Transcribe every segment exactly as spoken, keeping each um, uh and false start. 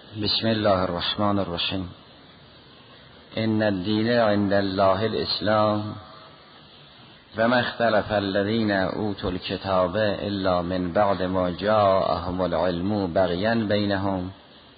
بسم الله الرحمن الرحیم. ان الدین عند الله الاسلام و ما اختلف الذین اوتوا الکتاب الا من بعد ما جاءهم العلم بغیا بینهم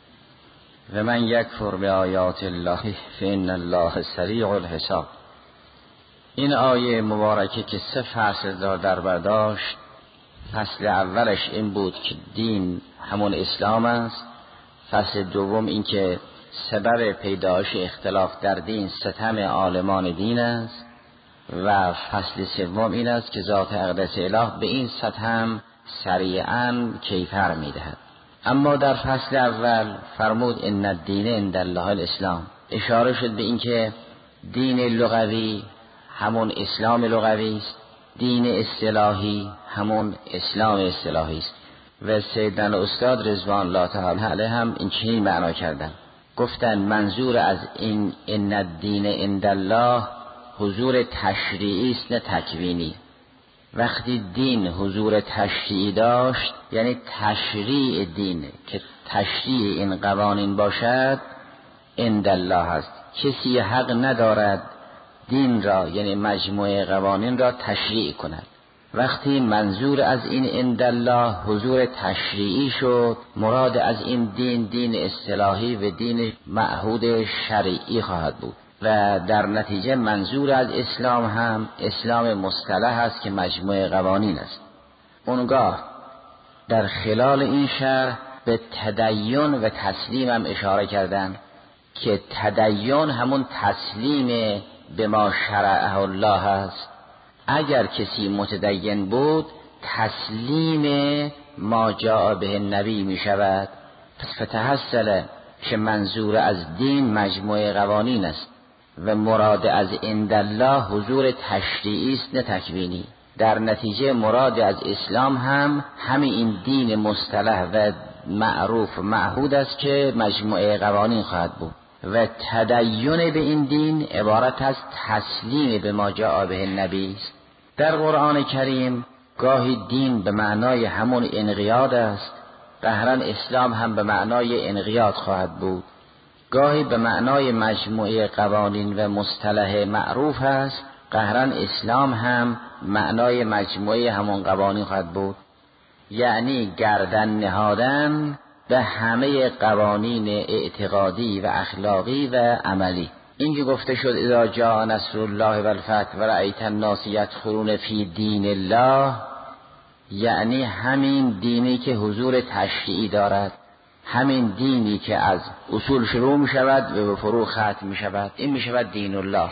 و من یکفر بآیات الله فإن الله سریع الحساب. این آیه مبارکه که سه فصل را در بر داشت، فصل اولش این بود که دین همون اسلام است، فصل دوم این که سبب پیدایش اختلاف در دین ستم عالمان دین است و فصل سوم این است که ذات اقدس اله به این ستم سریعاً کیفر میدهد. اما در فصل اول فرمود ان الدین عند الله الاسلام، اشاره شد به این که دین لغوی همون اسلام لغوی است، دین اصطلاحی همون اسلام اصطلاحی است. و سیدنا استاد رضوان الله تعالی علیه هم این چنین معنا کردن، گفتن منظور از این ان الدین عند الله حضور تشریعی است نه تکوینی. وقتی دین حضور تشریعی داشت یعنی تشریع دین که تشریع این قوانین باشد عند الله است. کسی حق ندارد دین را یعنی مجموعه قوانین را تشریع کند. وقتی منظور از این عند الله حضور تشریعی شد، مراد از این دین دین اصطلاحی و دین معهود شرعی خواهد بود و در نتیجه منظور از اسلام هم اسلام مصطلح است که مجموعه قوانین است. اونگاه در خلال این شرح به تدین و تسلیم هم اشاره کردن که تدین همون تسلیم به ما شرعه الله است. اگر کسی متدین بود تسلیم ما جاء به نبی می شود. پس فتحصل که منظور از دین مجموعه قوانین است و مراد از عند الله حضور تشریعی است نه تکوینی. در نتیجه مراد از اسلام هم همین این دین مصطلح و معروف معهود است که مجموعه قوانین خواهد بود و تدین به این دین عبارت از تسلیم به ما جاء به نبی است. در قرآن کریم گاهی دین به معنای همون انقیاد است، قهرا اسلام هم به معنای انقیاد خواهد بود. گاهی به معنای مجموعه قوانین و مصطلح معروف است، قهرا اسلام هم معنای مجموعه همون قوانین خواهد بود، یعنی گردن نهادن به همه قوانین اعتقادی و اخلاقی و عملی. اینکه گفته شد اذا جاء نصر الله و الفتح و رأیت الناس یدخلون فی دین الله، یعنی همین دینی که حضور تشریعی دارد، همین دینی که از اصول شروع می شود و به فروع ختم می شود، این می شود دین الله.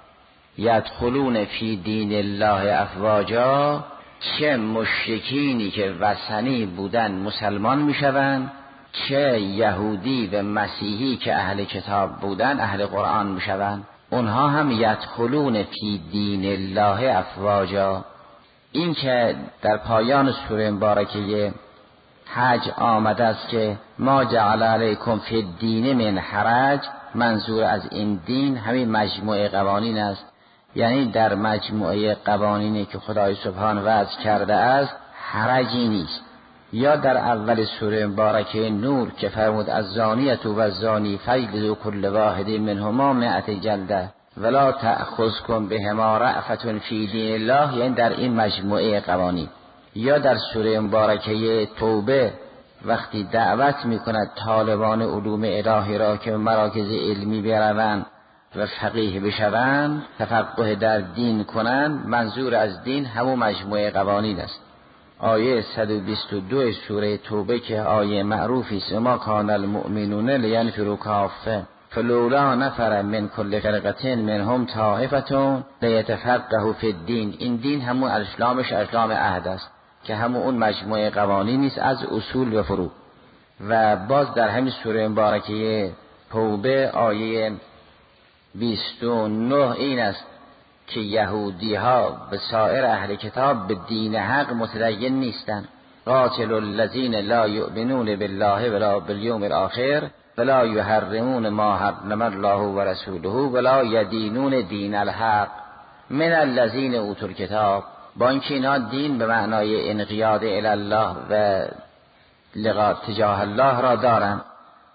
یدخلون فی دین الله افواجا، چه مشرکینی که وثنی بودن مسلمان می شوند، چه یهودی و مسیحی که اهل کتاب بودن اهل قرآن می شوند، اونها هم یدخلون فی دین الله افواجا. این که در پایان سوره مبارکه حج آمده است که ما جعل علیکم فی الدین من حرج، منظور از این دین همین مجموعه قوانین است، یعنی در مجموعه قوانینی که خدای سبحان وضع کرده است حرجی نیست. یا در اول سوره مبارکه نور که فرمود الزانیة و الزانی فاجلدوا کل واحد منهما مئة جلده ولا تأخذکم بهما رأفة فی دین الله، یعنی در این مجموعه قوانین. یا در سوره مبارکه توبه وقتی دعوت میکند طالبان علوم الهی را که مراکز علمی بروند و فقیه بشوند، تفقه در دین کنند، منظور از دین همون مجموعه قوانین است. آیه صد و بیست و دو سوره توبه که آیه معروفی است، ما کان المؤمنون لینفروا کافه فلولا نفر من کل فرقه منهم طائفه لیتفقهوا فی الدین. این دین همون اسلامش اسلام عهد است که همون اون مجموعه قوانین است از اصول و فروع. و باز در همین سوره مبارکه توبه آیه بیست و نه این است که یهودی ها به سایر اهل کتاب به دین حق متدین نیستند. قاتل الذین لا یؤمنون بالله ولا بالیوم الاخر ولا یحرمون ما حرم الله و رسوله ولا یدینون دین الحق من الذین اوتوا الکتاب. با اینکه اینا دین به معنای انقیاد الی الله و لقاء تجاه الله را دارند،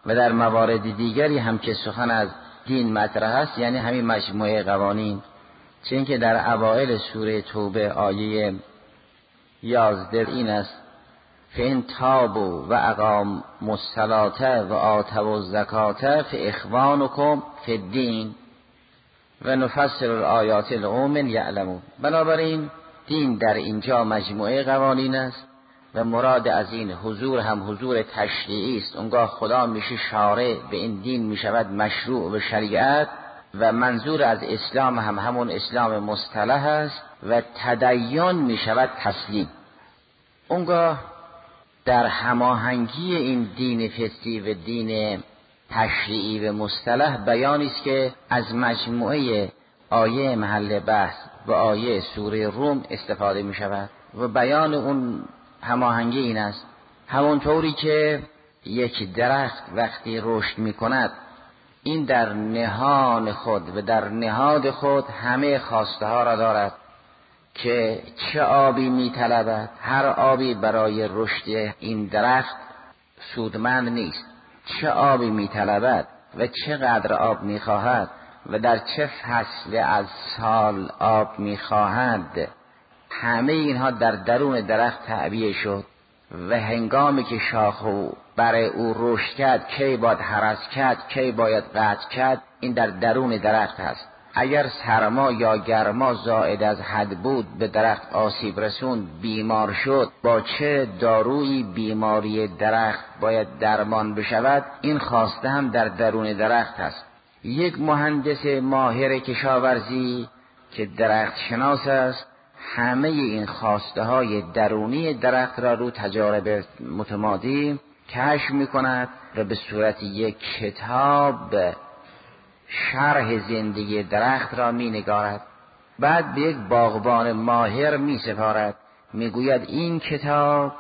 و در موارد دیگری هم که سخن از دین مطرح است، یعنی همین مجموعه قوانین. چون که در اوائل سوره توبه آیه یازده این است: فإن تابوا و اقاموا الصلاة و آتوا الزکاة فإخوانکم فی الدین و نفصل الآیات لقوم یعلمون. بنابراین دین در اینجا مجموعه قوانین است و مراد از این حضور هم حضور تشریعی است. اونگاه خدا میشه شارع، به این دین میشود مشروع و شریعت، و منظور از اسلام هم همون اسلام مصطلح است و تدین میشود تسلیم. اونگاه در هماهنگی این دین فطری و دین تشریعی و مصطلح بیانی است که از مجموعه آیه محل بحث و آیه سوره روم استفاده می شود و بیان اون هماهنگی این است: همونطوری که یک درخت وقتی رشد می کند این در نهان خود و در نهاد خود همه خواسته ها را دارد که چه آبی می طلبد، هر آبی برای رشد این درخت سودمند نیست، چه آبی می طلبد و چقدر آب می خواهد و در چه فصل از سال آب می خواهد، همه اینها در درون درخت تعبیه شد و هنگامی که شاخ و بر او رشد کرد کی باید هرس کرد، کی باید قطع کرد، این در درون درخت هست. اگر سرما یا گرما زائد از حد بود، به درخت آسیب رسوند، بیمار شد، با چه دارویی بیماری درخت باید درمان بشود، این خواسته هم در درون درخت هست. یک مهندس ماهر کشاورزی که درخت شناس است، همه این خواسته های درونی درخت را رو تجارب متمادی کشف می کند و به صورت یک کتاب شرح زندگی درخت را می نگارد. بعد به یک باغبان ماهر می سپارد، می گوید این کتاب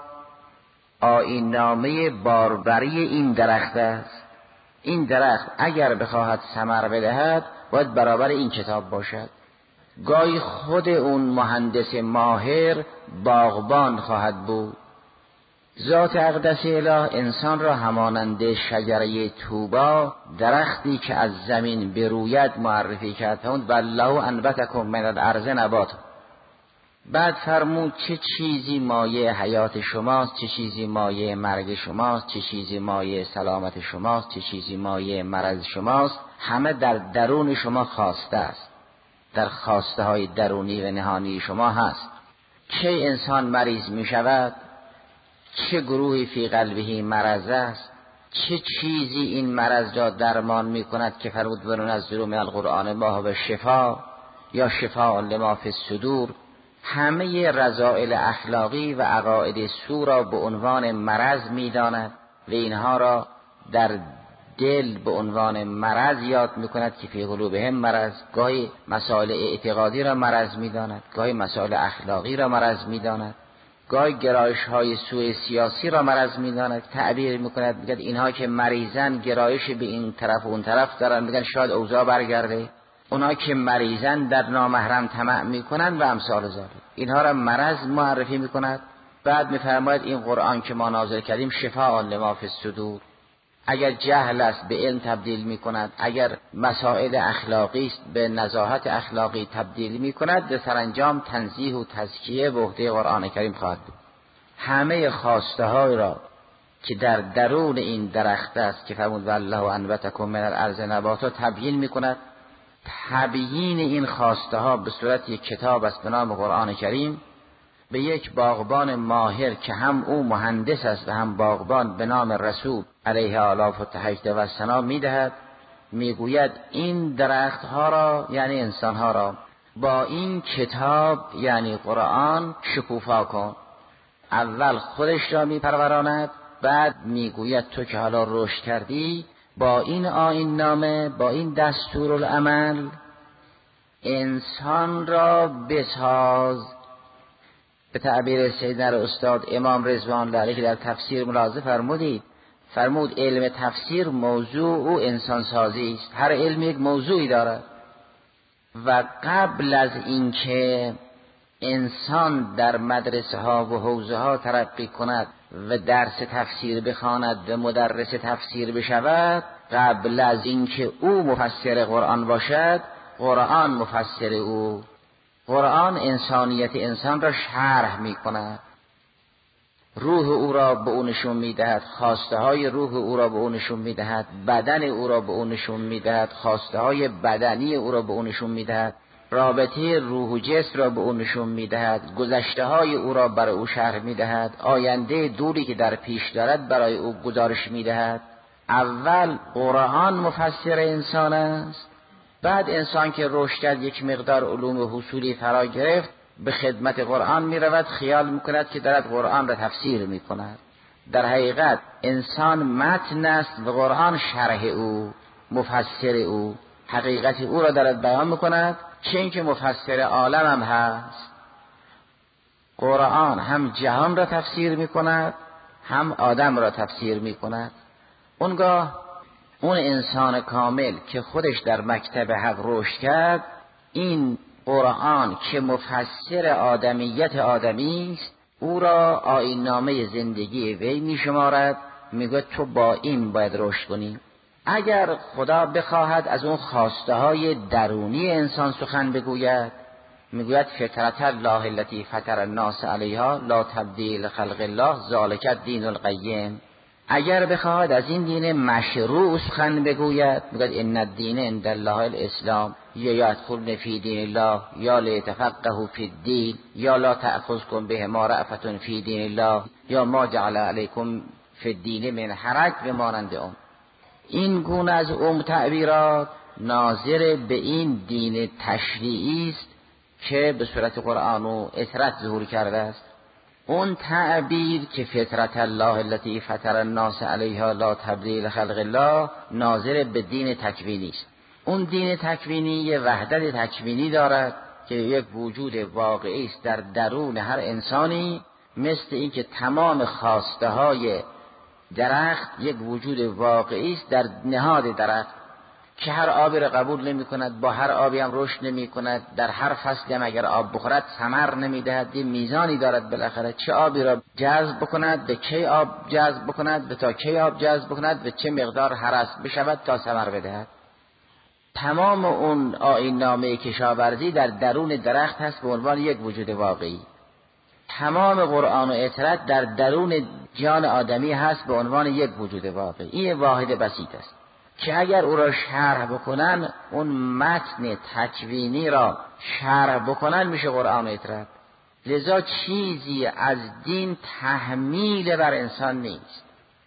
آیین نامه باربری این درخت است. این درخت اگر بخواهد ثمر بدهد باید برابر این کتاب باشد. گاهی خود اون مهندس ماهر باغبان خواهد بود. ذات اقدس اله انسان را همانند شجره طوبا، درختی که از زمین بروید معرفی کرد. والله انبتکم من الارض نباتا. بعد فرمود چه چیزی مایه حیات شماست، چه چیزی مایه مرگ شماست، چه چیزی مایه سلامت شماست، چه چیزی مایه مرض شماست. همه در درون شما خواسته است، در خواسته های درونی و نهانی شما هست. چه انسان مریض می شود، چه گروهی فی قلبه مرض است، چه چیزی این مرض را درمان می کند که فرمود وننزل من القرآن ما هو شفا یا شفاء لما فی الصدور. همه رذائل اخلاقی و عقاید سو را به عنوان مرض می داند و اینها را در دل به عنوان مرض یاد می کند که فی قلوبهم مرض. گاهی مسائل اعتقادی را مرض می داند، گاهی مسائل اخلاقی را مرض می داند، گاهی گرایش های سوء سیاسی را مرض می داند. تعبیر می کند، میگه اینها که مریضن گرایش به این طرف و اون طرف دارن، میگن شاید اوضاع برگرده. اونا که مریضن در نامحرم طمع می کنند و امثال ذالک، اینها را مرض معرفی می کند. بعد می فرماید این قرآن که ما نازل کردیم شفاء لما فی الصدور. اگر جهل است به علم تبدیل می کند، اگر مسائل اخلاقی است به نزاهت اخلاقی تبدیل می کند، به سرانجام تنزیه و تزکیه به عهده قرآن کریم خواهد بود. همه خواسته های را که در درون این درخت است که فرمود والله انبتکم من الارض نباتا تبیین می کند. تبیین این خواسته ها به صورت یک کتاب است به نام قرآن کریم به یک باغبان ماهر که هم او مهندس است و هم باغبان به نام رسول علیه آلاف و تحیید و سنا می دهد. می گوید این درخت ها را یعنی انسان ها را با این کتاب یعنی قرآن شکوفا کن. اول خودش را می پروراند، بعد می گوید تو که حالا رشد کردی با این آیین نامه، با این دستور العمل انسان را بساز. به تعبیر سیدنا استاد امام رضوان الله علیه که در تفسیر ملاحظه فرمودید، فرمود علم تفسیر موضوع او انسان سازی است. هر علم یک موضوعی دارد و قبل از اینکه انسان در مدرسه ها و حوزه ها ترقی کند و درس تفسیر بخواند و مدرس تفسیر بشود، قبل از اینکه او مفسر قرآن باشد، قرآن مفسر او. قرآن انسانیت انسان را شرح می کند، روح او را به او نشون می دهد، خواسته های روح او را به او نشون می دهد، بدن او را به او نشون می دهد، خواسته های بدنی او را به او نشون می دهد، رابطه روح و جسم را به او نشون می دهد، گذشته های او را برای او شرح می دهد، آینده دوری که در پیش دارد برای او گزارش می دهد. اول قرآن مفسر انسان است، بعد انسان که رشد کرد، یک مقدار علوم و حصولی فرا گرفت، به خدمت قرآن می رود، خیال می کند که دارد قرآن را تفسیر می کند. در حقیقت انسان متن است و قرآن شرح او، مفسر او، حقیقت او را دارد بیان می کند، چه اینکه مفسر عالم هم هست. قرآن هم جهان را تفسیر می کند، هم آدم را تفسیر می کند. اونگاه اون انسان کامل که خودش در مکتب حق رشد کرد، این قرآن که مفسر آدمیت آدمی است، او را آیین نامه زندگی وی می شمارد، میگه تو با این باید رشد کنی. اگر خدا بخواهد از اون خواسته های درونی انسان سخن بگوید، میگوید فطرت الله التي فطر الناس علیها لا تبدیل خلق الله ذلک الدین القیم. اگر بخواهد از این دین مشروع سخن بگوید، میگوید ان الدین عند الله الاسلام، یا یدخلن فی دین الله یا لیتفقهوا فی الدین یا لا تأخذکم بهما رأفة فی دین الله یا ما جعل علیکم فی الدین من حرج و مانند اون. این گونه از ام تعبیرات ناظر به این دین تشریعی است که به صورت قرآن و اطرت ظهور کرده است. اون تعبیر که فطرت الله التي فطر الناس علیها لا تبدیل خلق الله ناظر به دین تکوینی است. اون دین تکوینی یه وحدت تکوینی دارد که یک وجود واقعی است در درون هر انسانی، مثل این که تمام خواسته های درخت یک وجود واقعی است در نهاد درخت که هر آبی را قبول نمی کند، با هر آبی هم رشد نمی کند، در هر فصلی هم اگر آب بخورد ثمر نمی دهد، یه میزانی دارد بالاخره چه آبی را جذب بکند، به کی آب جذب بکند، به تا کی آب جذب بکند، به چه مقدار هرس بشود تا ثمر بدهد. تمام اون آیین نامه کشاورزی در درون درخت هست به عنوان یک وجود واقعی. تمام قرآن و اطرت در درون جان آدمی هست به عنوان یک وجود واقعی. این واحد بسیط است که اگر او را شرح بکنن، اون متن تکوینی را شرح بکنن، میشه قرآن و اطرت. لذا چیزی از دین تحمیل بر انسان نیست،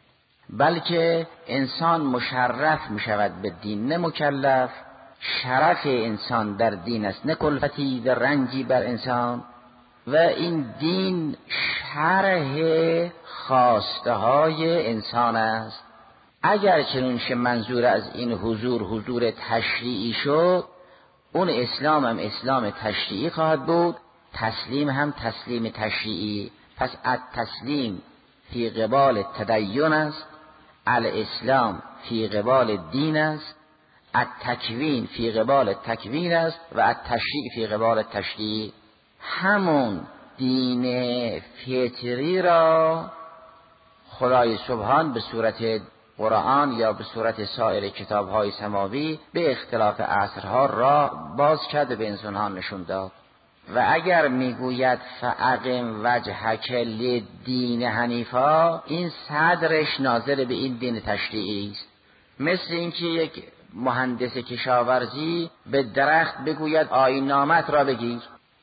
بلکه انسان مشرف میشود به دین، نه مکلف. شرف انسان در دین است، نه کلفتی و رنجی بر انسان. و این دین شرح خواسته های انسان است. اگر چنونش منظور از این حضور حضور تشریعی شد، اون اسلام هم اسلام تشریعی خواهد بود، تسلیم هم تسلیم تشریعی. پس التسلیم فی قبال تدین است، الاسلام فی قبال دین است، التکوین فی قبال تکوین است و التشریع فی قبال تشریع. همون دین فطری را خدای سبحان به صورت قرآن یا به صورت سایر کتاب‌های سماوی به اختلاف عصرها را باز کرده به انسان‌ها نشون داد. و اگر میگوید فاقم وجهک للدین حنیفا، این صدرش ناظر به این دین تشریعی است. مثل اینکه یک مهندس کشاورزی به درخت بگوید آیین نامت را بگیر.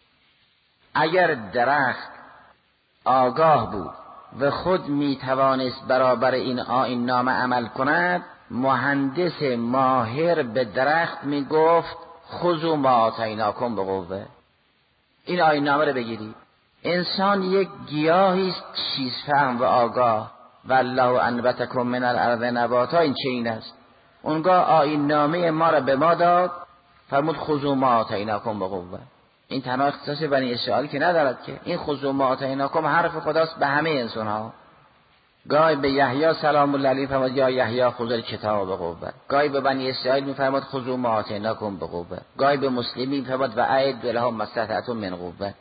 اگر درخت آگاه بود و خود میتوانست برابر این آیین نامه عمل کند، مهندس ماهر به درخت میگفت خذوا ما آتیناکم بقوه، این آیین نامه رو بگیرید. انسان یک گیاهی است چیز فهم و آگاه، والله انبتکم من الارض نباتا، این چه این است. اونگاه آیین نامه ما را به ما داد، فرمود خذوا ما آتیناکم بقوه. این تنها اختصاص بنی اسرائیل که ندارد که، این خذوا ما آتیناکم حرف خداست به همه انسان ها. گاهی به یحیی سلام الله علیه فرمود یا یحیی خذ الکتاب بقوه، گاهی به بنی اسرائیل میفرماد خذوا ما آتیناکم بقوه، گاهی به مسلمین میفرماد و اعدوا لهم ما استطعتم من قوه.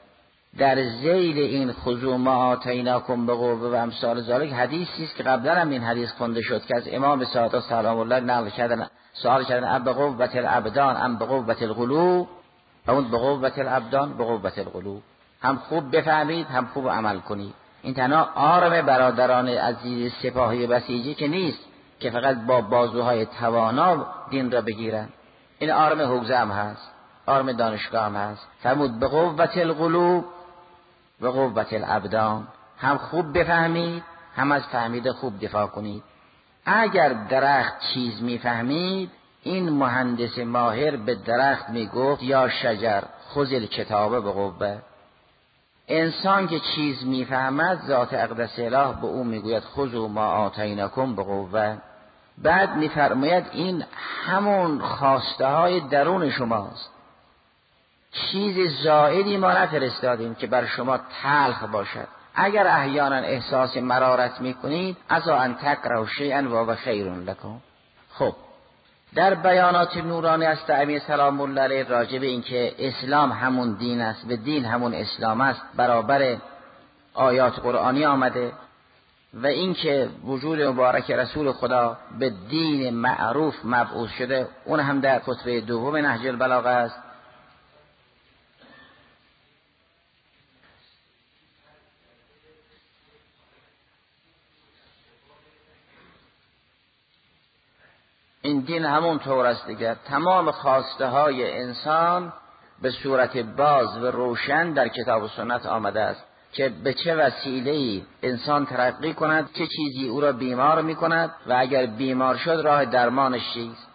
در ذیل این خذوا ما آتیناکم بقوة و امثال ذالک حدیثی است که قبلا هم این حدیث خونده شد که از امام صادق سلام الله نقل کردن، سوال کردن اب بقوة الابدان ام بقوة القلوب، اون بقوة الابدان بقوة القلوب. هم خوب بفهمید هم خوب عمل کنید. این تنها آرم برادران عزیز سپاهی بسیجی که نیست که فقط با بازوهای توانا دین را بگیرن. این آرم حوزه هم هست، آرم دانشگاه هم هست. فرمود بقوة القلوب و قوة الابدان، هم خوب بفهمید هم از فهمید خوب دفاع کنید. اگر درخت چیز میفهمید، این مهندس ماهر به درخت میگفت یا شجر خذ الکتاب بقوة. انسان که چیز میفهمد، ذات اقدس اله به او میگوید خذوا ما آتیناکم بقوة. بعد میفرماید این همون خواسته های درون شماست. چیز زائدی ما نفرستادیم که بر شما تلخ باشد. اگر احیانا احساس مرارت میکنید، عسی ان تکرهوا شیئا و هو خیر لکم. خب در بیانات نورانی است امیر سلام الله علیه راجع به این که اسلام همون دین است و دین همون اسلام است، برابر آیات قرآنی آمده و این که وجود مبارک رسول خدا به دین معروف مبعوث شده، اون هم در خطبه دوم نهج البلاغه است. این دین همون طور است دیگر. تمام خواسته های انسان به صورت باز و روشن در کتاب و سنت آمده است که به چه وسیله‌ای انسان ترقی کند، چه چیزی او را بیمار می کند و اگر بیمار شد راه درمانش چیست.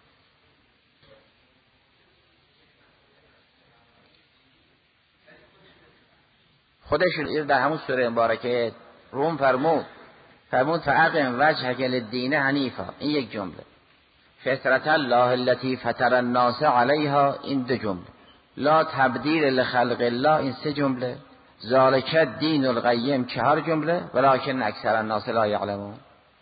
خودش در همون سوره مبارکه روم فرمود فرمود فاقم وجهک للدین حنیفا، این یک جمله. فطرت الله التي فطر الناس علیها، این دو جمله. لا تبدیل لخلق الله، این سه جمله. ذالک الدین القیم، چهار جمله. ولکن اکثر الناس لا یعلمون.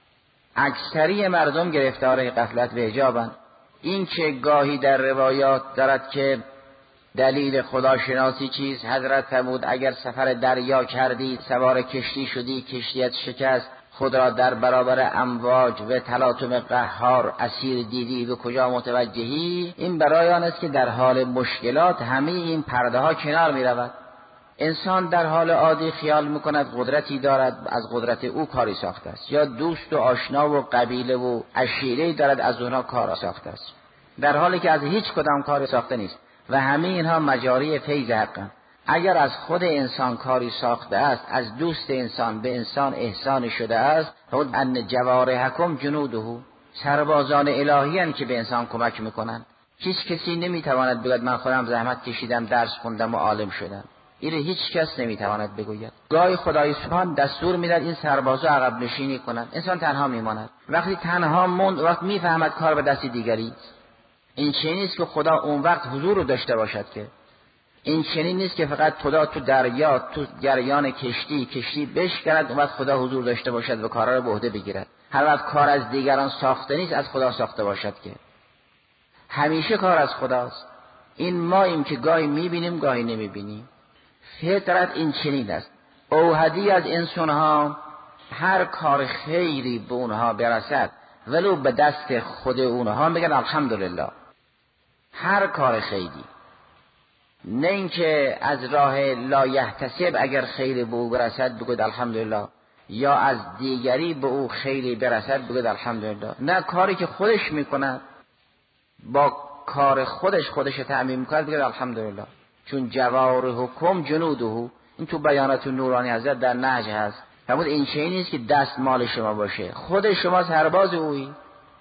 اکثری مردم گرفتار غفلت و حجابند. این که گاهی در روایات دارد که دلیل خداشناسی چیز، حضرت فرمود اگر سفر دریا کردی، سوار کشتی شدی، کشتیت شکست، خود را در برابر امواج و تلاطم قهار اسیر دیدی، به کجا متوجهی؟ این برای آن است که در حال مشکلات همه این پرده ها کنار می رود. انسان در حال عادی خیال میکند قدرتی دارد، از قدرت او کاری ساخته است، یا دوست و آشنا و قبیله و عشیره دارد، از اونها کار ساخته است، در حالی که از هیچ کدام کاری ساخته نیست و همه اینها مجاری فیض حقند. اگر از خود انسان کاری ساخته است، از دوست انسان به انسان احسان شده است، خود ان جوارحکم جنوده، سربازان الهی هستند که به انسان کمک میکنند. هیچ کسی نمیتواند بگوید من خودم زحمت کشیدم، درس خوندم و عالم شدم. این هیچ کس نمیتواند بگوید. گاهی خدای سبحان دستور میدهد این سربازا عقب نشینی کنند، انسان تنها میماند. وقتی تنها موند، وقت میفهمد کار به دست دیگری. این چنین نیست که خدا اون وقت حضور رو داشته باشد، که این چنین نیست که فقط خدا تو دریا، تو جریان کشتی کشتی بشکند اون وقت خدا حضور داشته باشد و کارا رو به عهده بگیرد. هر وقت کار از دیگران ساخته نیست، از خدا ساخته باشد، که همیشه کار از خداست. این ماییم که گاهی میبینیم گاهی نمیبینیم. فطرت این چنین است. اوحدی از انسانها هر کار خیری به اونها برسد، ولو به دست خود اونها میگن الحمدلله. هر کار خیری، نه اینکه از راه لا یحتسب اگر خیری به او برسد بگوید الحمدلله، یا از دیگری به او خیری برسد بگوید الحمدلله. نه، کاری که خودش میکند با کار خودش خودش تعمیم میکند بگوید الحمدلله. چون جوارحکم جنوده، این تو بیانات نورانی حضرت در نهج هست. فرمود این چیزی نیست که دست مال شما باشه، خود شما سرباز اویی.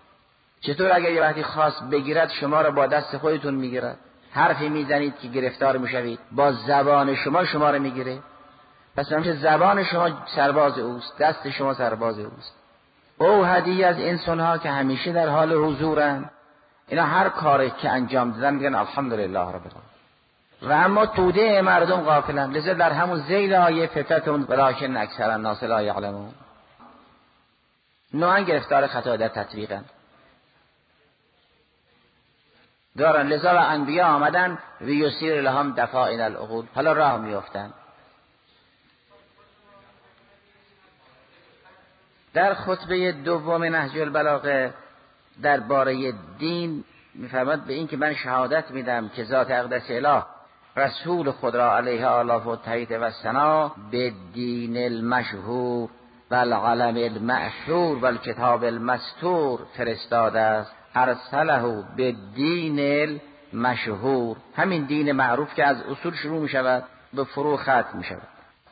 چطور اگر یه وقتی خواست بگیرد شما را با دست خودتون میگیرد؟ حرفی میزنید که گرفتار میشوید، با زبان شما شما را میگیره. پس همیشه زبان شما سرباز اوست، دست شما سرباز اوست. او هدیه از انسان ها که همیشه در حال حضورن، اینا هر کاری که انجام دادن میگن الحمدلله رب العالمین. و اما توده مردم غافلن. لذا در همون ذیل آیه فتتون ولکن اکثر الناس لا یعلمون، نوعا گرفتار خطا در تطبیقن. دارن. لذا انبیا آمدن و یسیر لهم دفائن العقول، حالا راه میافتن. در خطبه دوم نهج البلاغه درباره دین میفرماد به این که من شهادت میدم که ذات اقدس اله رسول خود را علیه آلاف و تایید و ثنا به دین المشهور و العلم المأثور و الکتاب المستور فرستاده است. ارسله به دین المشهور، همین دین معروف که از اصول شروع می شود به فروع ختم می شود.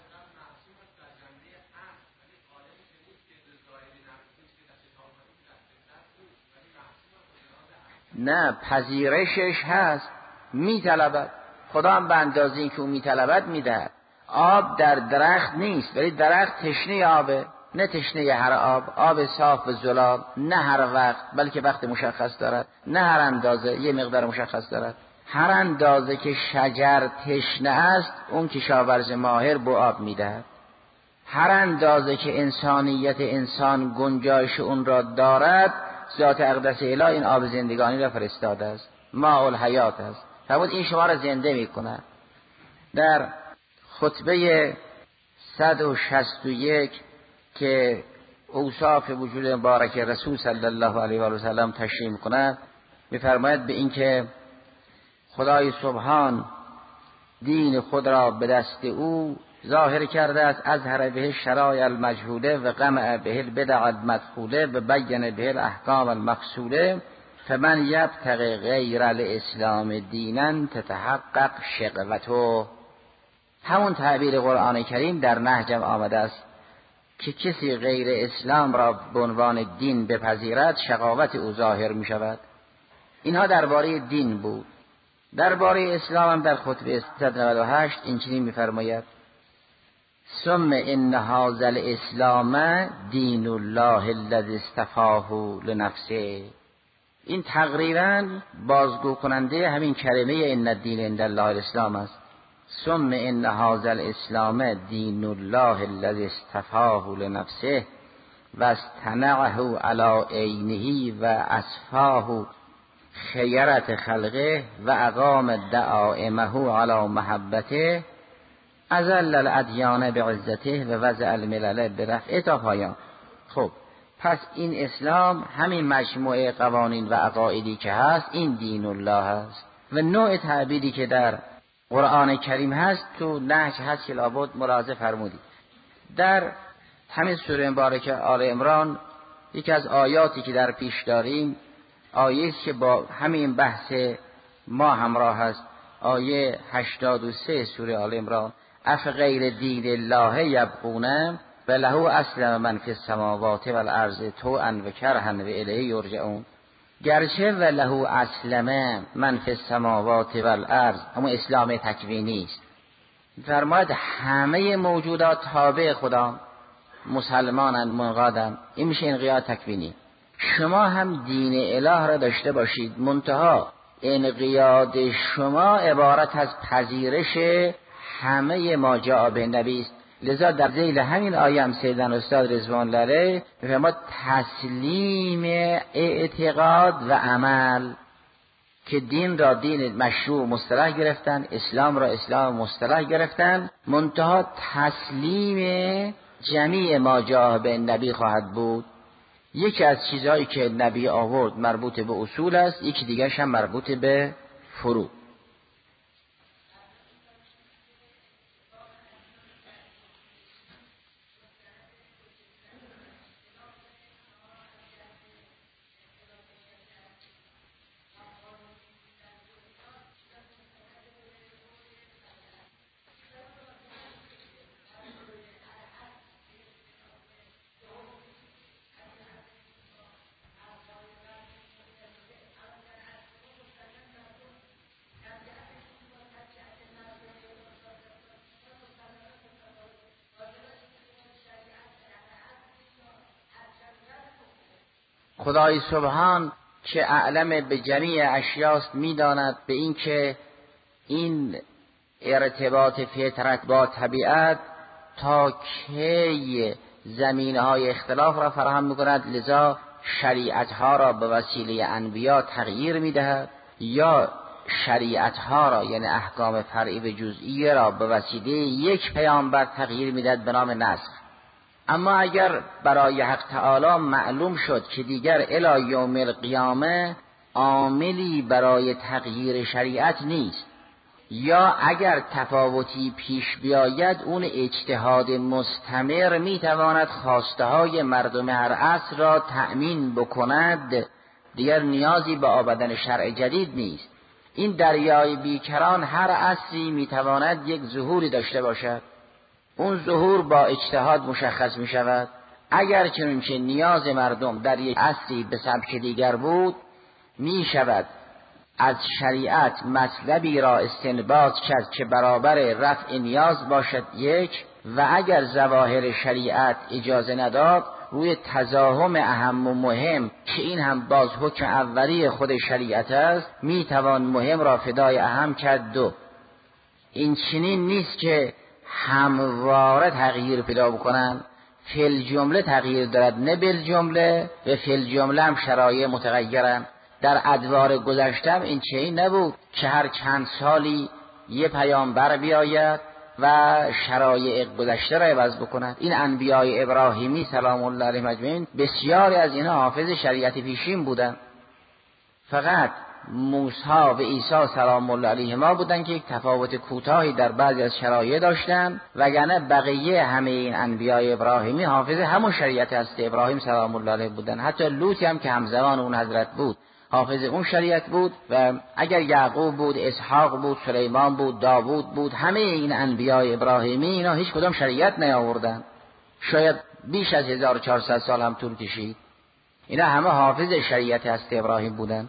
نه، پذیرشش هست، می طلبد. خدا هم به اندازه این که اون می طلبد می دهد. آب در درخت نیست، ولی درخت تشنه آبه، نه تشنه هر آب، آب صاف و زلال، نه هر وقت، بلکه وقت مشخص دارد، نه هر اندازه، یه مقدار مشخص دارد. هر اندازه که شجر تشنه است اون کشاورز ماهر به آب می دهد. هر اندازه که انسانیت انسان گنجایش اون را دارد ذات اقدس اله این آب زندگانی را فرستاده است، ماء الحیات است، فرمود این شما را زنده می کند. در خطبه صد و شصت و یک که اوصاف وجود مبارک رسول صلی الله علیه و آله و سلم تشریح می‌کند می‌فرماید به این که خدای سبحان دین خود را به دست او ظاهر کرده است، اظهر به شرایع المجهوله و قمع به البدع المدخوله و بیان به الاحکام المقصوله فمن یبتغی غیر الاسلام دینا تتحقق شقوته. همون تعبیر قرآن کریم در نهجم آمده است که کسی غیر اسلام را به عنوان دین بپذیرد شقاوت او ظاهر می شود. اینها درباره دین بود. درباره اسلام هم در خطبه صد و نود و هشت این چنین می فرماید ثم ان هذا الاسلام دین الله الذی اصطفاه لنفسه. این تقریبا بازگو کننده همین کلمه ان الدین عند الله الاسلام است. ثم ان هذا الاسلام دین الله الذی اصطفاه لنفسه و استنعه علی عینه و اصفاه خیرت خلقه و اقام دعائمه علی محبته اذل الادیان بعزته و وضع الملل برفعه تا پایان. خب پس این اسلام همین مجموعه قوانین و عقایدی که هست این دین الله هست و نوع تعبیری که در قرآن کریم هست تو نهج هست که لابد ملاحظه فرمودید. در همین سوره مبارکه آل عمران یکی از آیاتی که در پیش داریم آیه که با همین بحث ما همراه هست، آیه هشتاد و سه سوره آل عمران اف غیر دین الله یبغون و له اسلم من فی السماوات والارض طوعا و کرها و الیه یرجعون. گرچه و له اسلم من فی السماوات والارض همون اسلام تکوینی است، فرماید همه موجودات تابع خدا مسلمانند منقادند، این میشه انقیاد تکوینی. شما هم دین اله را داشته باشید، منتها انقیاد شما عبارت از پذیرش همه ما جاء به نبی است. لذا در ذیل همین آیه هم سیدن استاد رضوان الله علیه میفرماد تسلیم اعتقاد و عمل، که دین را دین مشروع مصطلح گرفتن، اسلام را اسلام مصطلح گرفتن، منتها تسلیم جمیع ما جاء به نبی خواهد بود. یکی از چیزهایی که نبی آورد مربوط به اصول است، یکی دیگرش هم مربوط به فروع. خدای سبحان که اعلم به جمیع اشیاست میداند به این که این ارتباط فطرت با طبیعت تا کی زمینه‌های اختلاف را فراهم می‌کند، لذا شریعت‌ها را به وسیله انبیا تغییر می‌دهد یا شریعت ها را یعنی احکام فرعی و جزئی را به وسیله یک پیامبر تغییر میداد به نام نسخ. اما اگر برای حق تعالی معلوم شد که دیگر الی یوم القیامه عاملی برای تغییر شریعت نیست، یا اگر تفاوتی پیش بیاید اون اجتهاد مستمر میتواند خواسته های مردم هر عصر را تأمین بکند، دیگر نیازی به آمدن شرع جدید نیست. این دریای بیکران هر عصری میتواند یک ظهوری داشته باشد، اون ظهور با اجتهاد مشخص می شود. اگر چنانچه نیاز مردم در یک عصری به سبک دیگر بود، می شود از شریعت مطلبی را استنباط کرد که برابر رفع نیاز باشد یک، و اگر ظواهر شریعت اجازه نداد روی تزاحم اهم و مهم که این هم باز حکم اولی خود شریعت است می توان مهم را فدای اهم کرد. دو، این چنین نیست که همواره تغییر پیدا بکنن، فی جمله تغییر دارد نه بل جمله، و فی جمله هم شرایع متغیرن. در ادوار گذشتم این چنین نبود که هر چند سالی یه پیامبر بیاید و شرایع گذشته را عوض بکند. این انبیای ابراهیمی سلام الله علیهم اجمعین بسیاری از اینها حافظ شریعت پیشین بودند، فقط موسی و عیسی سلام الله علیهما بودن که یک تفاوت کوتاهی در بعضی از شرایع داشتن، وگرنه بقیه همه این انبیای ابراهیمی حافظ همون شریعت است ابراهیم سلام الله علیه بودن. حتی لوط هم که همزمان اون حضرت بود حافظ اون شریعت بود، و اگر یعقوب بود، اسحاق بود، سلیمان بود، داوود بود، همه این انبیای ابراهیمی اینا هیچ کدام شریعت نیاوردن، شاید بیش از هزار و چهارصد سال هم طول کشید. اینا همه حافظ شریعت است ابراهیم بودن.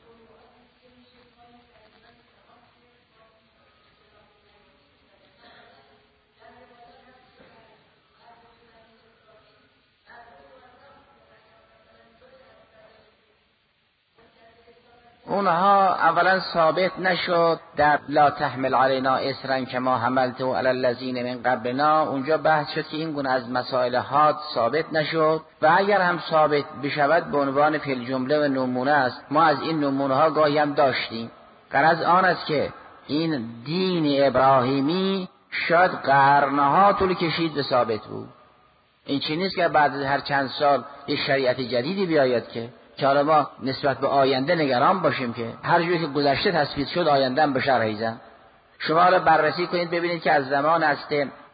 اونها اولا ثابت نشد در لا تحمل علینا اصرا کما حملته علی الذین من قبلنا، اونجا بحث شد که این گونه از مسائل حاد ثابت نشد، و اگر هم ثابت بشود به عنوان فی الجمله و نمونه است. ما از این نمونه ها گاهی هم داشتیم. غرض آن است که این دین ابراهیمی شاید قرنها طول کشید به ثابت بود. این چیزی نیست که بعد از هر چند سال یک شریعت جدیدی بیاید که که حالا ما نسبت به آینده نگران باشیم که هر جوری که گذشته تثبیت شد آینده هم به شرح ایزن. شما حالا بررسی کنید ببینید که از زمان است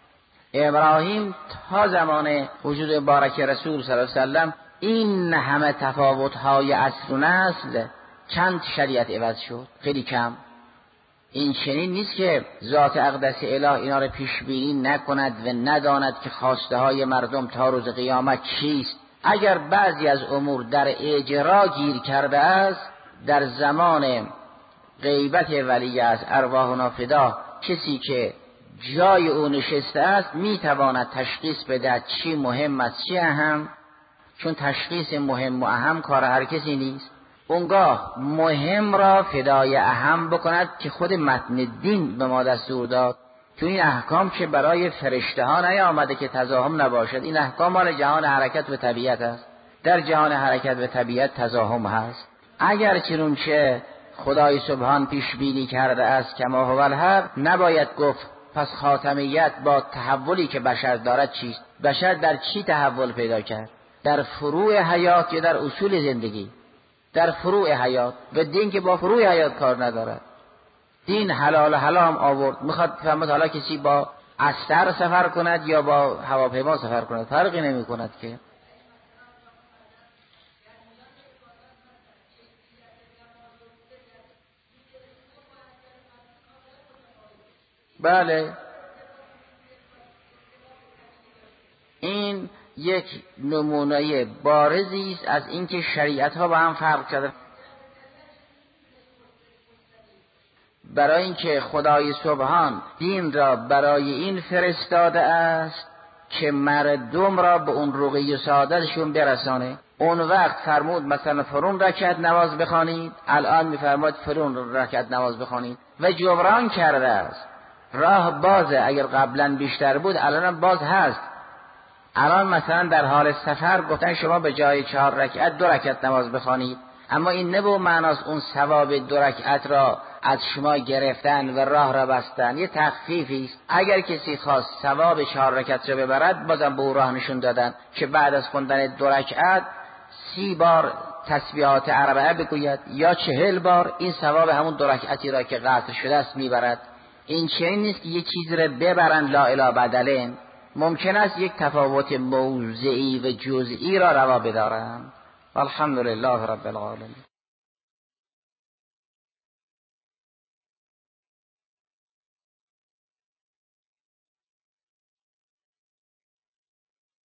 ابراهیم تا زمان وجود مبارک رسول صلی الله علیه و سلم این همه تفاوت‌های عصر و نسل چند شریعت عوض شد؟ خیلی کم. این چنین نیست که ذات اقدس اله اینا رو پیش بینی نکند و نداند که خواسته های مردم تا روز قیامت چیست. اگر بعضی از امور در اجرا گیر کرده است، در زمان غیبت ولی از ارواحنا فدا کسی که جای او نشسته است میتواند تشخیص بده چی مهم است چی اهم، چون تشخیص مهم و اهم کار هر کسی نیست. اونگاه مهم را فدای اهم بکند که خود متن دین به ما دستور داد، چون این احکام که برای فرشته ها نیامده که تزاحم نباشد، این احکام مال جهان حرکت و طبیعت است. در جهان حرکت و طبیعت تزاحم هست. اگر چنانچه خدای سبحان پیش بینی کرده است کما هو الحق، نباید گفت پس خاتمیت با تحولی که بشر دارد چیست؟ بشر در چی تحول پیدا کرد؟ در فروع حیات یا در اصول زندگی؟ در فروع حیات. و دین که با فروع حیات کار ندارد. دین حلال حرام آورد. میخواد فهمد حالا کسی با استر سفر کند یا با هواپیما سفر کند فرقی نمی کند که. بله، این یک نمونه بارزی است از اینکه شریعت ها با هم فرق کرده. برای اینکه خدای سبحان دین را برای این فرستاده است که مردم را به اون رقی سعادتشون برسانه. اون وقت فرمود مثلا فرون رکعت نماز بخوانید، الان میفرماید فرون رکعت نماز بخوانید و جبران کرده است. راه بازه، اگر قبلا بیشتر بود الان باز هست. الان مثلا در حال سفر گفتن شما به جای چهار رکعت دو رکعت نماز بخوانید، اما این نه به معناست اون ثواب دو رکعت را از شما گرفتن و راه را بستن، یه تخفیفی است. اگر کسی خواست ثواب چهار رکعت را ببرد، بازم به او راه نشون دادن که بعد از خوندن دو رکعت سی بار تسبیحات اربعه بگوید یا چهل بار، این ثواب همون دو رکعتی را که قطع شده است میبرد. این چنین نیست که یک چیز را ببرن لا اله بدلن. ممکن است یک تفاوت موضعی و جزئی را روا بدارند. الحمدلله رب العالمین.